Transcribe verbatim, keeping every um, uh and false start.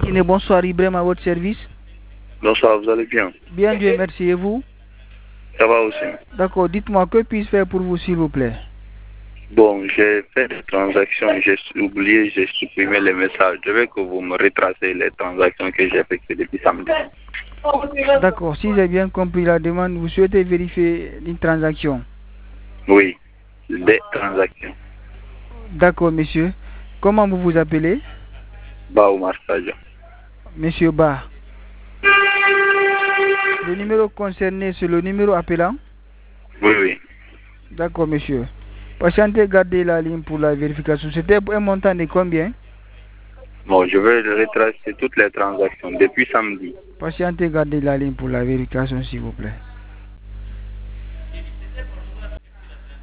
matinée, bonsoir Ibrahim à votre service. Bonsoir, vous allez bien? Bien, Dieu merci, et vous? Ça va aussi. D'accord, dites-moi, que puis-je faire pour vous s'il vous plaît? Bon, j'ai fait des transactions, j'ai oublié, j'ai supprimé les messages. Je veux que vous me retracez les transactions que j'ai effectuées depuis samedi. D'accord, si j'ai bien compris la demande, vous souhaitez vérifier une transaction? Oui, des transactions. D'accord, monsieur. Comment vous vous appelez? Bah, au massage. Monsieur Ba. Le numéro concerné, c'est le numéro appelant? Oui, oui. D'accord, monsieur. Patientez, gardez la ligne pour la vérification. C'était un montant de combien? Bon, je vais retracer toutes les transactions depuis samedi. Patientez, gardez la ligne pour la vérification, s'il vous plaît.